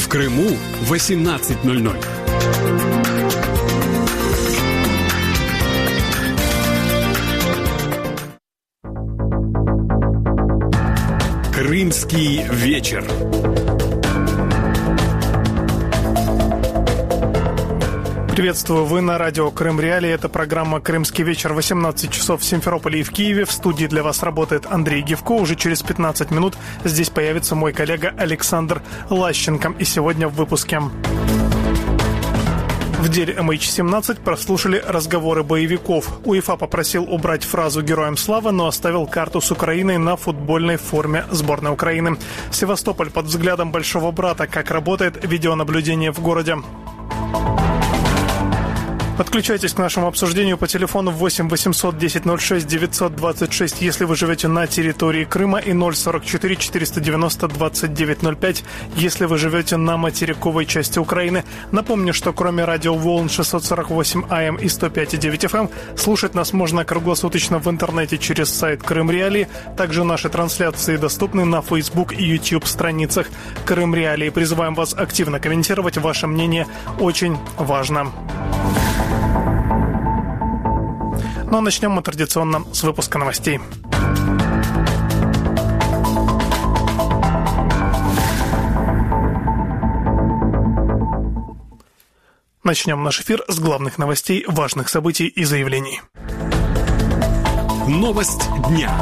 Крыму 18:00. Крымский вечер. Приветствую, вы на радио Крым Реалии. Это программа «Крымский вечер», 18 часов в Симферополе и в Киеве. В студии для вас работает Андрей Гевко. Уже через 15 минут здесь появится мой коллега Александр Лащенко. И сегодня в выпуске. В деле MH17 прослушали разговоры боевиков. УЕФА попросил убрать фразу «Героям слава», но оставил карту с Украиной на футбольной форме сборной Украины. Севастополь под взглядом большого брата. Как работает видеонаблюдение в городе. Подключайтесь к нашему обсуждению по телефону 8 800 10 06 926, если вы живете на территории Крыма, и 044 490 2905, если вы живете на материковой части Украины. Напомню, что кроме радиоволн 648 АМ и 105,9 ФМ, слушать нас можно круглосуточно в интернете через сайт Крым Реалии. Также наши трансляции доступны на Facebook и YouTube страницах Крым Реалии. Призываем вас активно комментировать, ваше мнение очень важно. Но начнем мы традиционно с выпуска новостей. Начнем наш эфир с главных новостей, важных событий и заявлений. Новость дня.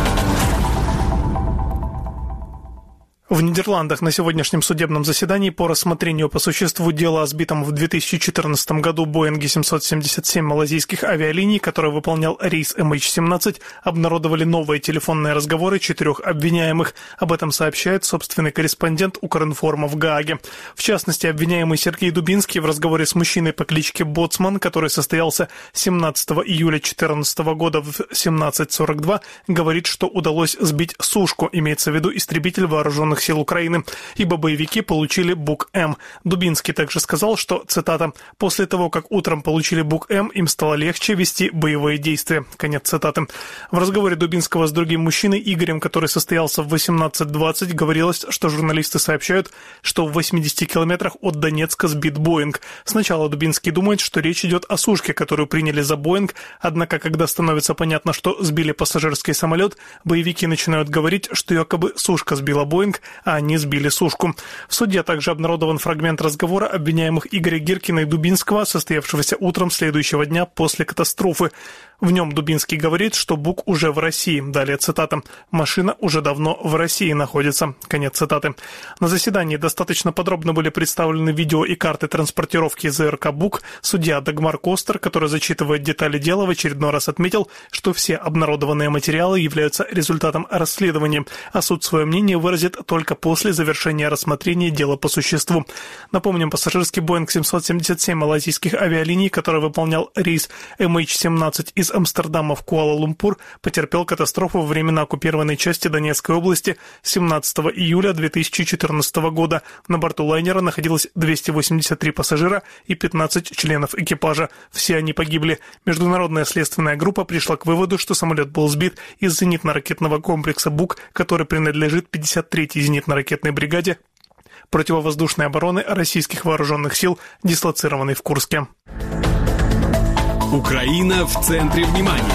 В Нидерландах на сегодняшнем судебном заседании по рассмотрению по существу дела о сбитом в 2014 году Боинге 777 малайзийских авиалиний, который выполнял рейс MH17, обнародовали новые телефонные разговоры 4 обвиняемых. Об этом сообщает собственный корреспондент Укринформа в Гааге. В частности, обвиняемый Сергей Дубинский в разговоре с мужчиной по кличке Боцман, который состоялся 17 июля 2014 года в 17:42, говорит, что удалось сбить сушку, имеется в виду истребитель вооруженных сил Украины, ибо боевики получили БУК-М. Дубинский также сказал, что, цитата, «после того, как утром получили БУК-М, им стало легче вести боевые действия». Конец цитаты. В разговоре Дубинского с другим мужчиной Игорем, который состоялся в 18:20, говорилось, что журналисты сообщают, что в 80 километрах от Донецка сбит Боинг. Сначала Дубинский думает, что речь идет о сушке, которую приняли за Боинг, однако, когда становится понятно, что сбили пассажирский самолет, боевики начинают говорить, что якобы сушка сбила Боинг, а они сбили сушку. В суде также обнародован фрагмент разговора обвиняемых Игоря Гиркина и Дубинского, состоявшегося утром следующего дня после катастрофы. В нем Дубинский говорит, что БУК уже в России. Далее цитата. «Машина уже давно в России находится». Конец цитаты. На заседании достаточно подробно были представлены видео и карты транспортировки ЗРК БУК. Судья Дагмар Костер, который зачитывает детали дела, в очередной раз отметил, что все обнародованные материалы являются результатом расследования, а суд свое мнение выразит только после завершения рассмотрения дела по существу. Напомним, пассажирский Боинг 777 малайзийских авиалиний, который выполнял рейс MH17 из Амстердама в Куала-Лумпур, потерпел катастрофу во времена оккупированной части Донецкой области 17 июля 2014 года. На борту лайнера находилось 283 пассажира и 15 членов экипажа. Все они погибли. Международная следственная группа пришла к выводу, что самолет был сбит из зенитно-ракетного комплекса БУК, который принадлежит 53-й зенитно-ракетной бригаде противовоздушной обороны российских вооруженных сил, дислоцированной в Курске. Украина в центре внимания.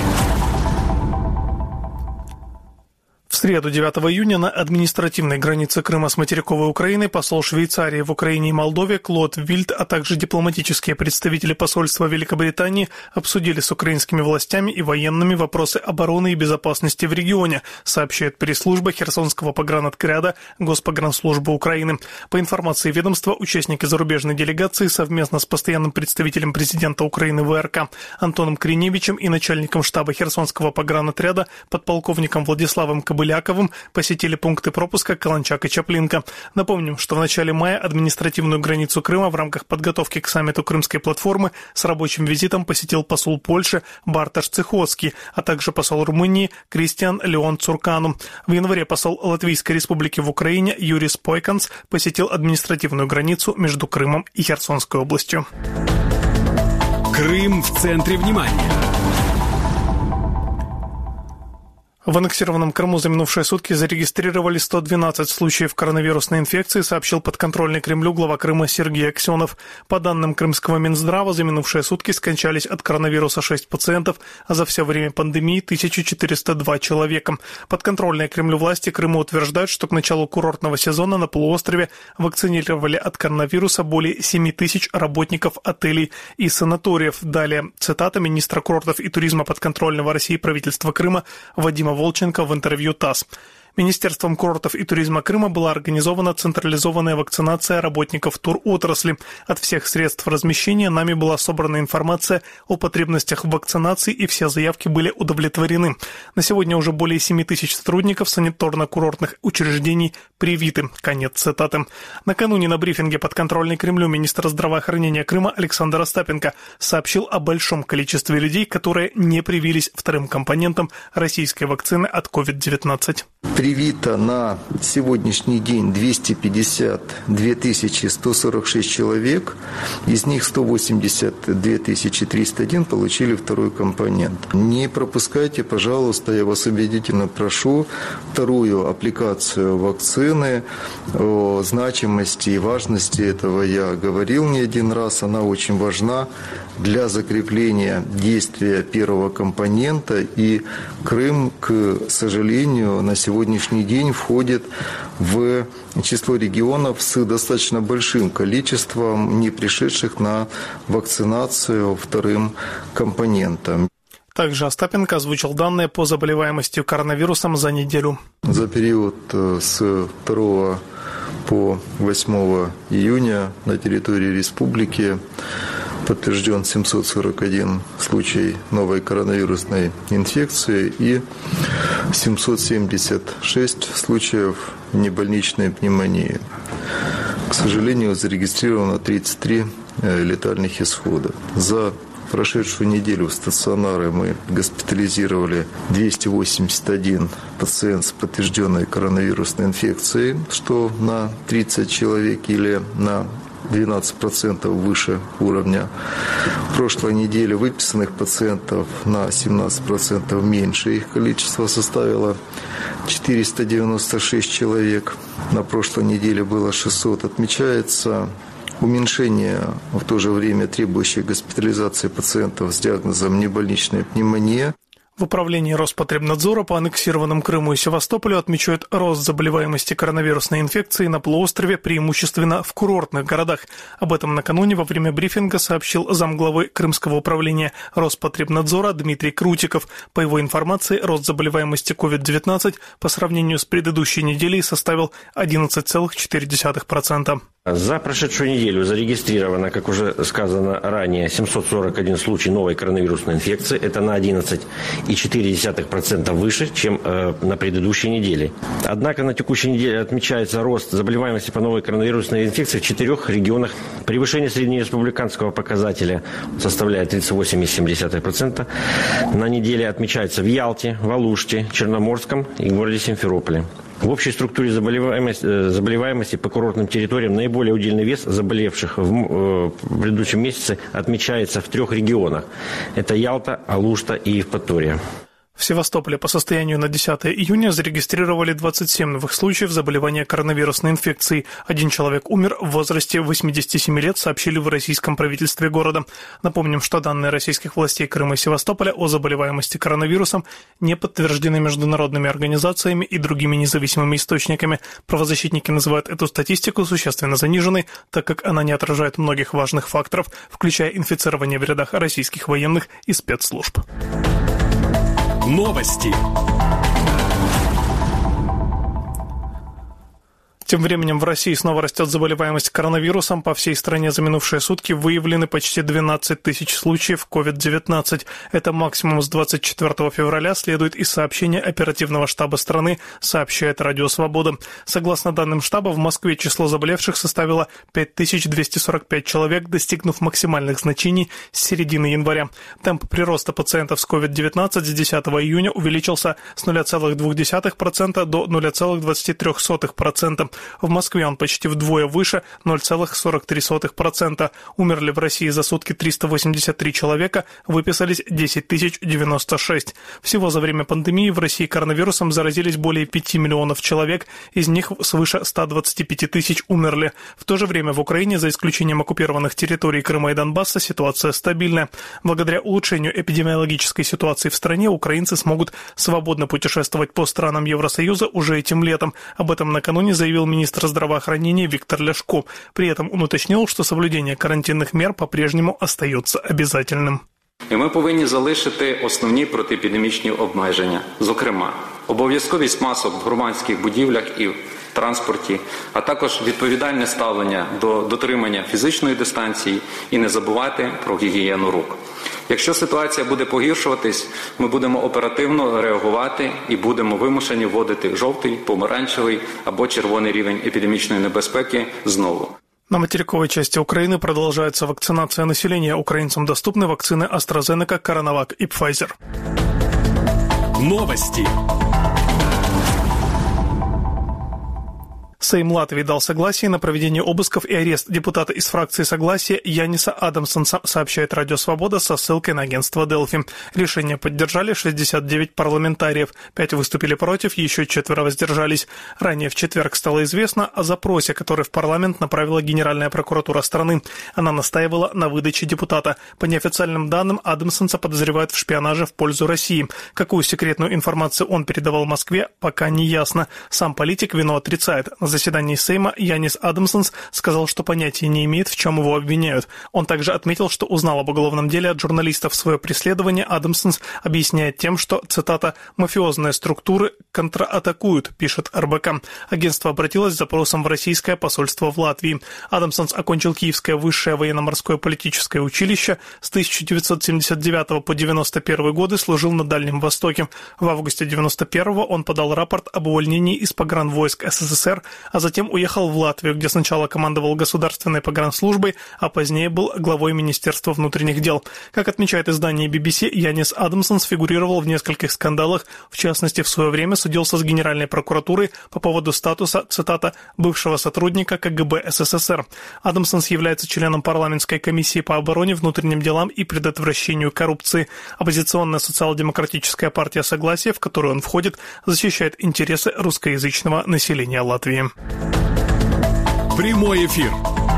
В среду 9 июня на административной границе Крыма с материковой Украиной посол Швейцарии в Украине и Молдове Клод Вильд, а также дипломатические представители посольства Великобритании обсудили с украинскими властями и военными вопросы обороны и безопасности в регионе, сообщает пресс-служба Херсонского погранотряда Госпогранслужбы Украины. По информации ведомства, участники зарубежной делегации совместно с постоянным представителем президента Украины ВРК Антоном Криневичем и начальником штаба Херсонского погранотряда подполковником Владиславом Кобыляковым посетили пункты пропуска Каланчак и Чаплинка. Напомним, что в начале мая административную границу Крыма в рамках подготовки к саммиту Крымской платформы с рабочим визитом посетил посол Польши Бартош Цихоцкий, а также посол Румынии Кристиан Леон Цуркану. В январе посол Латвийской республики в Украине Юрис Пойканс посетил административную границу между Крымом и Херсонской областью. Крым в центре внимания. В аннексированном Крыму за минувшие сутки зарегистрировали 112 случаев коронавирусной инфекции, сообщил подконтрольный Кремлю глава Крыма Сергей Аксенов. По данным крымского Минздрава, за минувшие сутки скончались от коронавируса 6 пациентов, а за все время пандемии 1402 человека. Подконтрольные Кремлю власти Крыма утверждают, что к началу курортного сезона на полуострове вакцинировали от коронавируса более 7 тысяч работников отелей и санаториев. Далее цитата министра курортов и туризма подконтрольного России правительства Крыма Вадима Волченко в интервью ТАСС. Министерством курортов и туризма Крыма была организована централизованная вакцинация работников туротрасли. От всех средств размещения нами была собрана информация о потребностях в вакцинации, и все заявки были удовлетворены. На сегодня уже более 7 тысяч сотрудников санаторно-курортных учреждений привиты. Конец цитаты. Накануне на брифинге подконтрольный Кремлю министр здравоохранения Крыма Александр Остапенко сообщил о большом количестве людей, которые не привились вторым компонентом российской вакцины от COVID-19. Привито на сегодняшний день 252 146 человек, из них 182 301 получили второй компонент. Не пропускайте, пожалуйста, я вас убедительно прошу, вторую аппликацию вакцины. О значимости и важности этого я говорил не один раз, она очень важна для закрепления действия первого компонента, и Крым, к сожалению, на сегодняшний день входит в число регионов с достаточно большим количеством не пришедших на вакцинацию вторым компонентом. Также Остапенко озвучил данные по заболеваемости коронавирусом за неделю. За период с 2 по 8 июня на территории республики подтвержден 741 случай новой коронавирусной инфекции и 776 случаев небольничной пневмонии. К сожалению, зарегистрировано 33 летальных исхода. За прошедшую неделю в стационары мы госпитализировали 281 пациент с подтвержденной коронавирусной инфекцией, что на 30 человек или на 12% выше уровня. В прошлой неделе выписанных пациентов на 17% меньше, их количество составило 496 человек. На прошлой неделе было 600. Отмечается уменьшение в то же время требующих госпитализации пациентов с диагнозом небольничная пневмония. В управлении Роспотребнадзора по аннексированным Крыму и Севастополю отмечают рост заболеваемости коронавирусной инфекцией на полуострове, преимущественно в курортных городах. Об этом накануне во время брифинга сообщил замглавы Крымского управления Роспотребнадзора Дмитрий Крутиков. По его информации, рост заболеваемости COVID-19 по сравнению с предыдущей неделей составил 11,4%. За прошедшую неделю зарегистрировано, как уже сказано ранее, 741 случай новой коронавирусной инфекции. Это на 11,4% выше, чем на предыдущей неделе. Однако на текущей неделе отмечается рост заболеваемости по новой коронавирусной инфекции в 4 регионах. Превышение среднереспубликанского показателя составляет 38,7%. На неделе отмечается в Ялте, в Алуште, Черноморском и городе Симферополе. В общей структуре заболеваемости по курортным территориям наиболее удельный вес заболевших в предыдущем месяце отмечается в 3 регионах. Это Ялта, Алушта и Евпатория. В Севастополе по состоянию на 10 июня зарегистрировали 27 новых случаев заболевания коронавирусной инфекцией. 1 человек умер в возрасте 87 лет, сообщили в российском правительстве города. Напомним, что данные российских властей Крыма и Севастополя о заболеваемости коронавирусом не подтверждены международными организациями и другими независимыми источниками. Правозащитники называют эту статистику существенно заниженной, так как она не отражает многих важных факторов, включая инфицирование в рядах российских военных и спецслужб. Новости. Тем временем в России снова растет заболеваемость коронавирусом. По всей стране за минувшие сутки выявлены почти 12 тысяч случаев COVID-19. Это максимум с 24 февраля, следует из сообщения оперативного штаба страны, сообщает Радио Свобода. Согласно данным штаба, в Москве число заболевших составило 5245 человек, достигнув максимальных значений с середины января. Темп прироста пациентов с COVID-19 с 10 июня увеличился с 0,2% до 0,23%. В Москве он почти вдвое выше – 0,43%. Умерли в России за сутки 383 человека, выписались 10 096. Всего за время пандемии в России коронавирусом заразились более 5 миллионов человек, из них свыше 125 тысяч умерли. В то же время в Украине, за исключением оккупированных территорий Крыма и Донбасса, ситуация стабильная. Благодаря улучшению эпидемиологической ситуации в стране украинцы смогут свободно путешествовать по странам Евросоюза уже этим летом. Об этом накануне заявил министр здравоохранения Виктор Ляшко. При этом он уточнил, что соблюдение карантинных мер по-прежнему остается обязательным. І ми повинні залишити основні протиепідемічні обмеження. Зокрема, обов'язковість масок в громадських будівлях і в транспорті, а також відповідальне ставлення до дотримання фізичної дистанції і не забувати про гігієну рук. Якщо ситуація буде погіршуватись, ми будемо оперативно реагувати і будемо вимушені вводити жовтий, помаранчевий або червоний рівень епідемічної небезпеки знову. На материковой части Украины продолжается вакцинация населения. Украинцам доступны вакцины AstraZeneca, CoronaVac и Pfizer. Новости. Сейм Латвии дал согласие на проведение обысков и арест депутата из фракции «Согласие» Яниса Адамсонса, сообщает Радио Свобода со ссылкой на агентство Делфи. Решение поддержали 69 парламентариев, 5 выступили против, еще 4 воздержались. Ранее в четверг стало известно о запросе, который в парламент направила Генеральная прокуратура страны. Она настаивала на выдаче депутата. По неофициальным данным, Адамсонса подозревают в шпионаже в пользу России. Какую секретную информацию он передавал Москве, пока не ясно. Сам политик вину отрицает. На заседании Сейма Янис Адамсонс сказал, что понятия не имеет, в чем его обвиняют. Он также отметил, что узнал об уголовном деле от журналистов. Свое преследование Адамсонс объясняет тем, что, цитата, «мафиозные структуры контратакуют», пишет РБК. Агентство обратилось с запросом в российское посольство в Латвии. Адамсонс окончил Киевское высшее военно-морское политическое училище. С 1979 по 1991 годы служил на Дальнем Востоке. В августе 1991 он подал рапорт об увольнении из погранвойск СССР, а затем уехал в Латвию, где сначала командовал государственной погранслужбой, а позднее был главой Министерства внутренних дел. Как отмечает издание BBC, Янис Адамсонс фигурировал в нескольких скандалах, в частности, в свое время судился с Генеральной прокуратурой по поводу статуса, цитата, «бывшего сотрудника КГБ СССР». Адамсонс является членом парламентской комиссии по обороне, внутренним делам и предотвращению коррупции. Оппозиционная социал-демократическая партия «Согласие», в которую он входит, защищает интересы русскоязычного населения Латвии. Прямой эфир.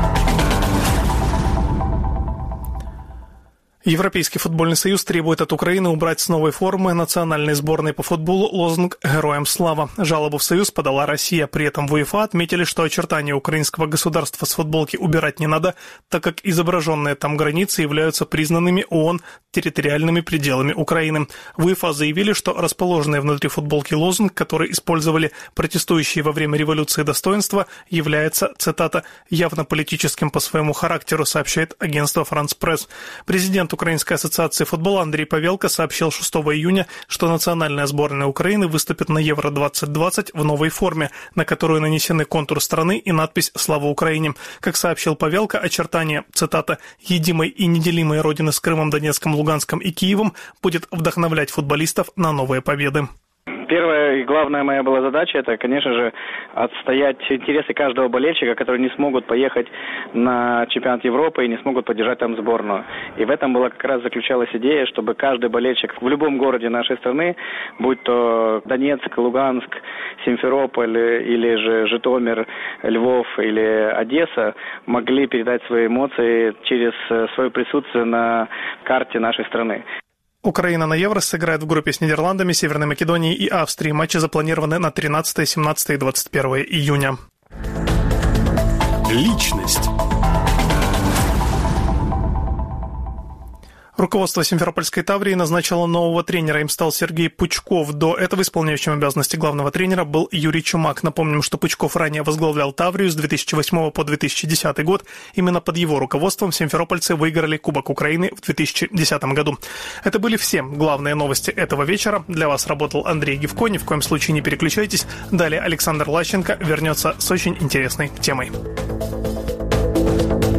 Европейский футбольный союз требует от Украины убрать с новой формы национальной сборной по футболу лозунг «Героям слава». Жалобу в союз подала Россия. При этом в УЕФА отметили, что очертания украинского государства с футболки убирать не надо, так как изображенные там границы являются признанными ООН территориальными пределами Украины. В УЕФА заявили, что расположенный внутри футболки лозунг, который использовали протестующие во время революции достоинства, является, цитата, «явно политическим по своему характеру», сообщает агентство «Франс Пресс». Президент Украинской ассоциации футбола Андрей Павелко сообщил 6 июня, что национальная сборная Украины выступит на Евро-2020 в новой форме, на которую нанесены контур страны и надпись «Слава Украине». Как сообщил Павелко, очертание, цитата, «едимой и неделимой родины с Крымом, Донецком, Луганском и Киевом» будет вдохновлять футболистов на новые победы. Первая и главная моя была задача, это, конечно же, отстоять интересы каждого болельщика, которые не смогут поехать на чемпионат Европы и не смогут поддержать там сборную. И в этом была как раз заключалась идея, чтобы каждый болельщик в любом городе нашей страны, будь то Донецк, Луганск, Симферополь или же Житомир, Львов или Одесса, могли передать свои эмоции через свое присутствие на карте нашей страны. Украина на Евро сыграет в группе с Нидерландами, Северной Македонией и Австрией. Матчи запланированы на 13, 17 и 21 июня. Личность. Руководство Симферопольской Таврии назначило нового тренера. Им стал Сергей Пучков. До этого исполняющим обязанности главного тренера был Юрий Чумак. Напомним, что Пучков ранее возглавлял Таврию с 2008 по 2010 год. Именно под его руководством симферопольцы выиграли Кубок Украины в 2010 году. Это были все главные новости этого вечера. Для вас работал Андрей Гивко. Ни в коем случае не переключайтесь. Далее Александр Лащенко вернется с очень интересной темой.